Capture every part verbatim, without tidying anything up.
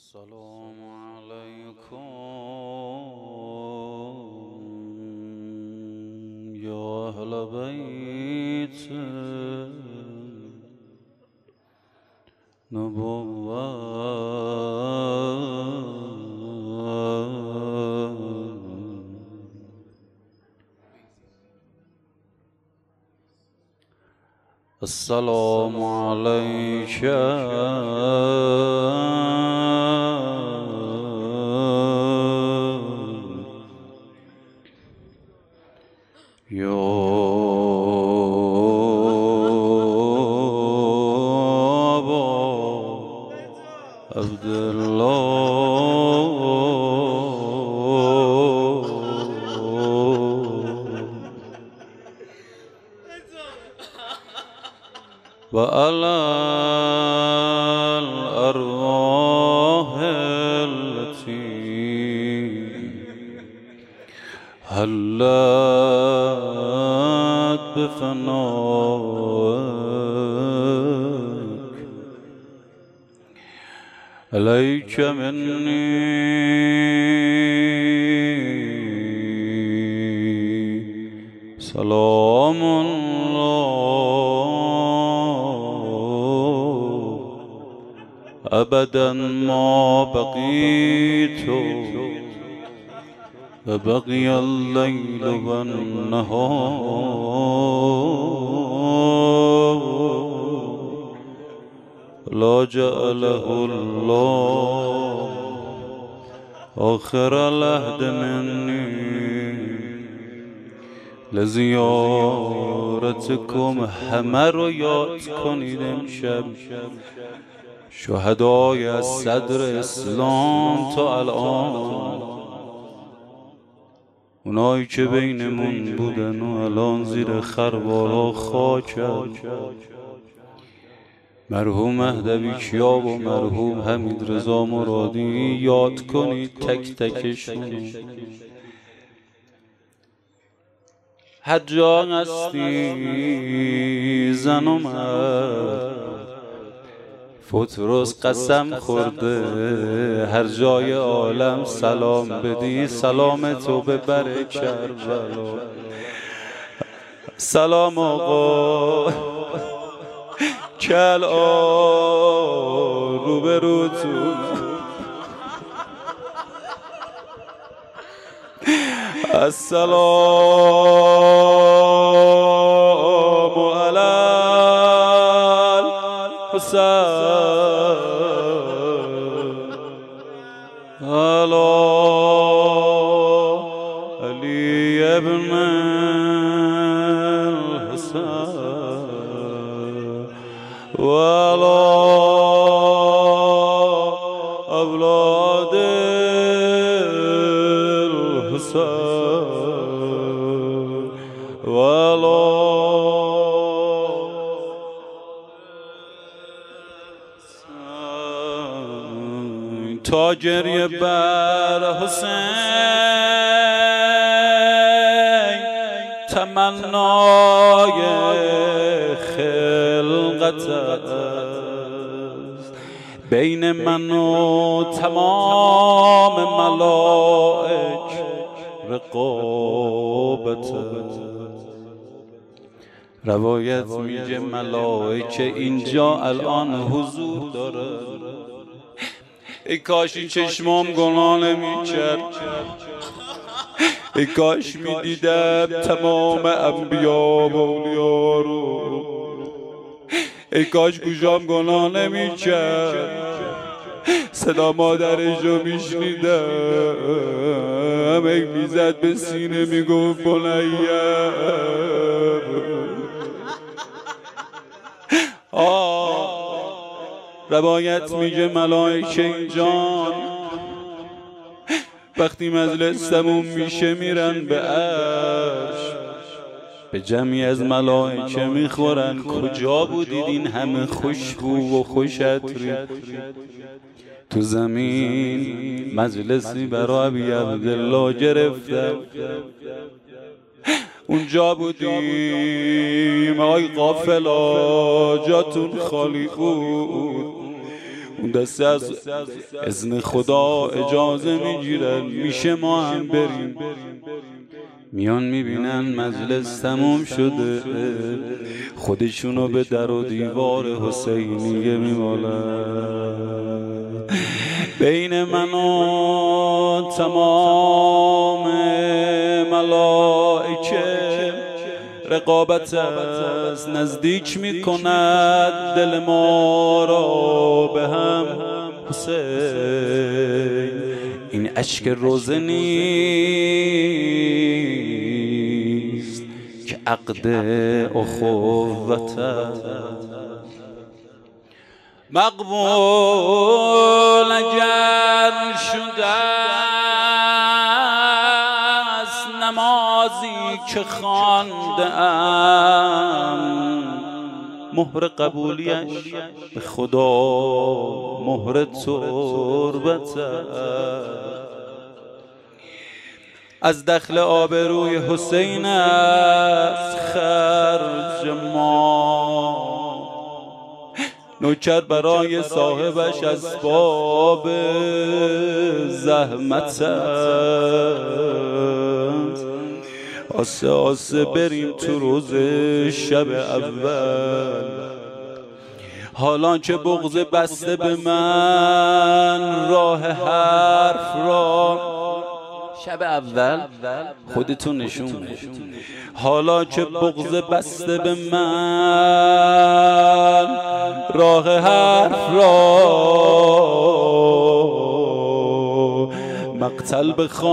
السلام عليكم يا أهل بيت نبوة السلام عليك يا أبا عبد الله وعلى الأرواح التي هلت بفنائك عليك مني سلام الله أبدا ما بقيت وبقي الليل والنهار لا جعله الله آخر العهد مني لزیارتکم. همه رو یاد کنید امشب، شهدای از صدر اسلام تا الان، اونایی که بینمون بودن و الان زیر خربارا خاکن، مرحوم مهدوی کیا و مرحوم حمید رضا مرادی. یاد کنید تک تکشون. حجا هستی زن و مرد، فطرس قسم خورده هر جای عالم سلام بدی، سلام تو ببره کربلا. سلام آقا کل آن رو به رو تو السلام علی الحسین علی علی ابن الحسین و علی اولاد الحسین و علی تا گریه بر حسین تمنای خلقت است، بین من و تمام ملائک رقابت. روایت میگه ملائکه اینجا الان حضور داره. ای کاش این چشمام گناه نمی‌کرد، ای کاش می‌دیدم تمام انبیا و اولیا رو، ای کاش گوشام گناه نمی‌کرد، صدا مادرش رو میشنیدم، ای میزد به سینه میگفت بنیم. آه روایت میگه ملائکه اینجان وقتی مجلس تموم میشه میرن به عرش، به جمعی از ملائکه میخورن کجا بودید این همه خوشبو و خوش عطری؟ تو زمین مجلسی برای ابی عبدالله گرفتم، اونجا بودیم آی غافلا جاتون خالی بود، اون دسته از اذن خدا اجازه میگیرن میشه ما هم بریم. میان میبینن مجلس تموم شده، خودشونو به در و دیوار حسینیه میمالن. بین من و تمام ملائکه رقابت از نزدیک میکند دل ما را به هم. حسین این اشک روزه نیست که عقد اخوت مقبول اگر شده است نمازی که خوانده ام، مهر قبولیش به خدا مهر تربت از دخل آبروی حسین است خرج ما. نوکر برای صاحبش اسباب زحمت است. آسه آسه بریم تو روز شب اول. حالا که بغض بسته به من راه حرف را شب اول خودتون نشون. حالا که بغض بسته به من راه حرف را مقتل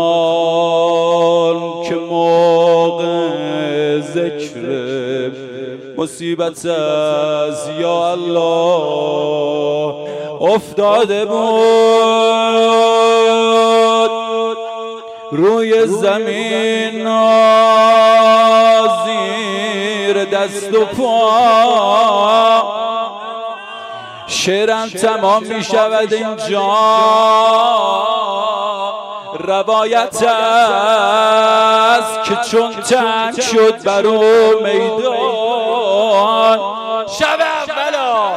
بخوان که موقع ذکر مصیبت از یا الله افتاده بود روی زمین زیر دست و پا. شعرم تمام می شود اینجا، روایت است که چون تنگ شد بر او میدان شب اولا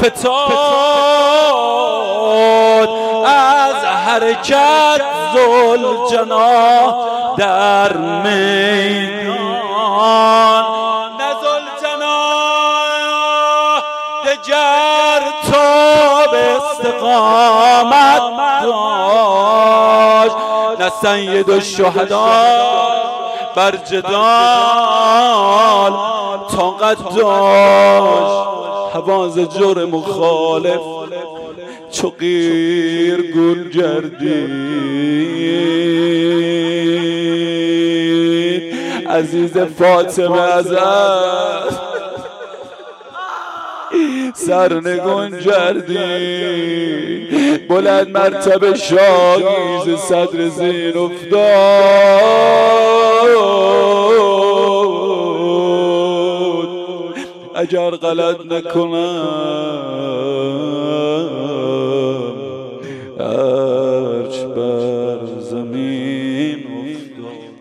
فتاد از حرکت ذوالجناح در میدان. نه ذوالجناح دگر تاب استقامت داشت، نه سید الشهدا بر جدال طاقت داشت. حواز جور مخالف چو قیر گل گردید. عزیز فاطمه ازت سرنگون جردید. بلند مرتبه شاهی ز صدر زین افتاد. اگر غلط نکنم ارچ بر زمین افتاد.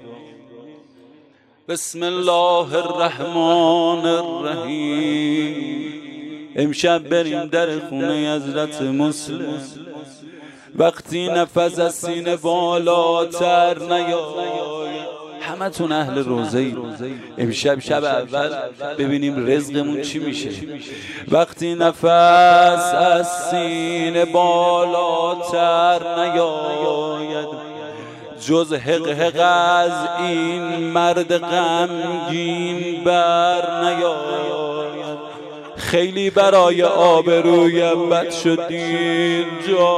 بسم الله الرحمن الرحیم. امشب بریم در خونه حضرت مسلم. وقتی نفس از سینه بالاتر نیاید، همه تون اهل روزه ای، امشب شب اول ببینیم رزقمون چی میشه. وقتی نفس از سینه بالاتر نیاید جز حق حق از این مرد غمگین بر نیاید. خیلی برای آبرویم بد شد اینجا،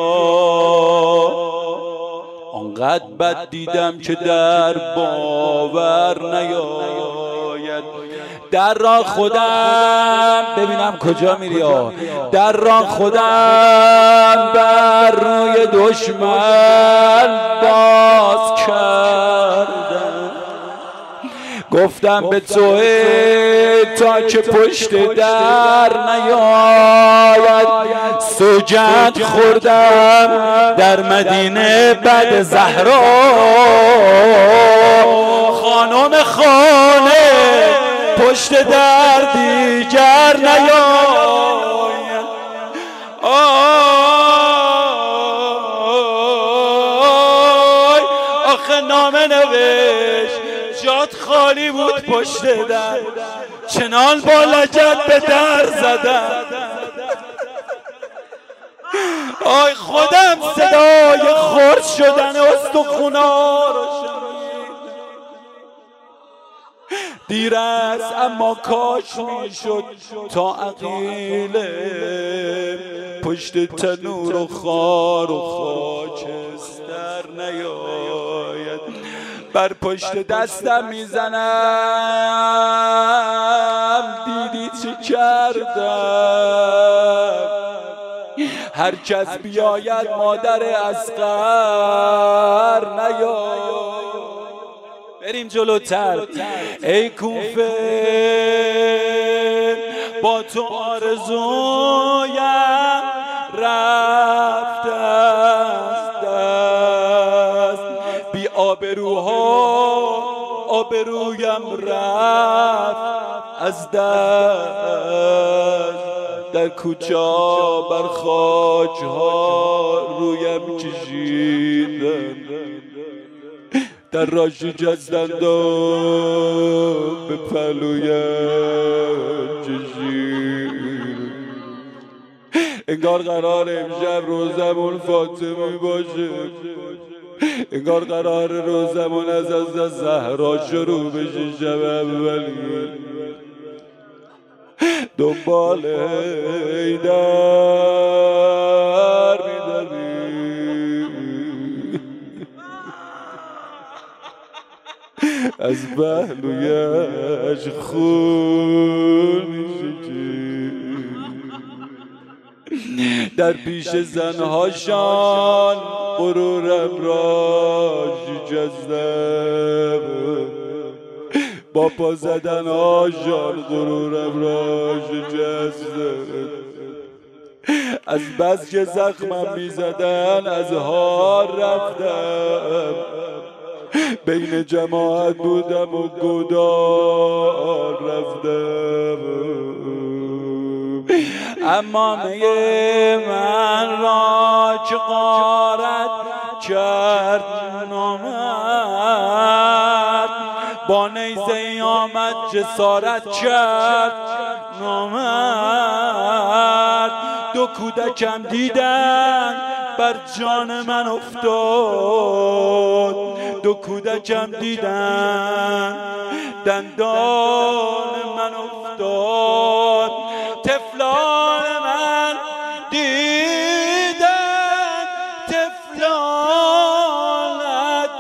آنقدر بد دیدم که در باور نیاید. در راه خودم ببینم کجا میری ها. در راه خودم بر روی دشمن باز کردم. گفتم به تو تا که پشت در نیاید. سوگند خوردم در مدینه بعد زهرا، خانم خانه پشت در دیگر نیاید. آخر نامه نوشت، جات خالی بود پشت در، چنان با لجت به در زدم. آی خودم صدای خرد شدن استخونا رو شنید. دیر است اما کاش میشد تا عقیله پشت تنور و خار و خاکستر نیاید. بر پشت دستم میزنم، دیدی چه کردم؟ هر کس بیاید مادر اصغر نیاید. بریم جلوتر. ای کوفه با تو آرزویم رفت از دست، بی آبروها آبرویم رفت از دست. در کوچه بر خاکها رویم کشیدن، در راشی جستند و به پلویم کشید. انگار قرار امشب روزمون فاطمی باشه، انگار قرار روزمون از از زهرا شروع بشه. شب اولی دنبال حیدر میدوی، از پهلویش خون میشکید. در پیش زنهاشان غرورم را شکستم، با پا زدن هاشان غرورم را شکستم. از بس که زخمم میزدن از هار رفتم، بین جماعت بودم و گدار رفتم. اما میه من را چه غارت کرد نامرد، با نیزه آمد جسارت کرد نامرد. دو کودکم دیدن بر جان من افتاد، دو کودکم دیدن دندان من افتاد. طفلان من دیدن طفلانت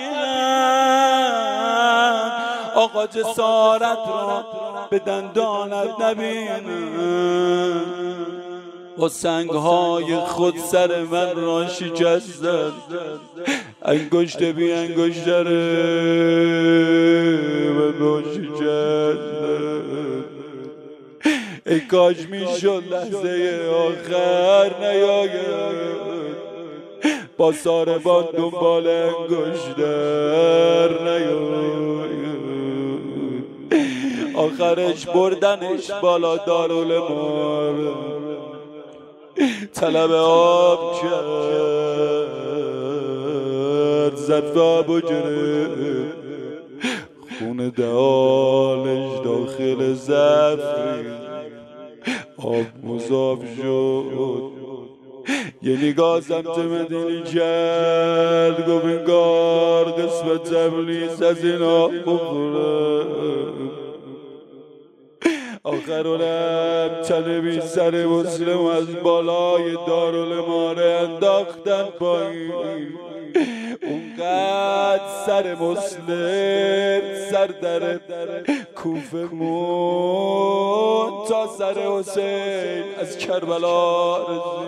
نبینن، آقا جسارت را به دندانت نبینن. با سنگهای خود سر من را شکستند، انگشت بی انگشتره من را شکستند. ای کاش میشد لحظه آخر نیاید، با ساربان دنبال انگشتر نیاید. آخرش بردنش بالا دارالمعارف، طلب آب کرد، زد و آب و گرفت، خون دهانش داخل ظرف آب مضاف شد. یه نگاه سمت مدینی کرد، گفت انگار قسمتم نیست از اینا بخورم. آخر اونم تنه بی سر مسلم از بالای دارالمعارف انداختن پایین. اونقدر سر مسلم سر در کوفه مون تا سر حسین از کربلا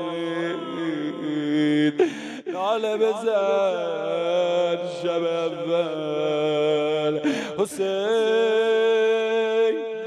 رسید. ناله بزن شب اول حسین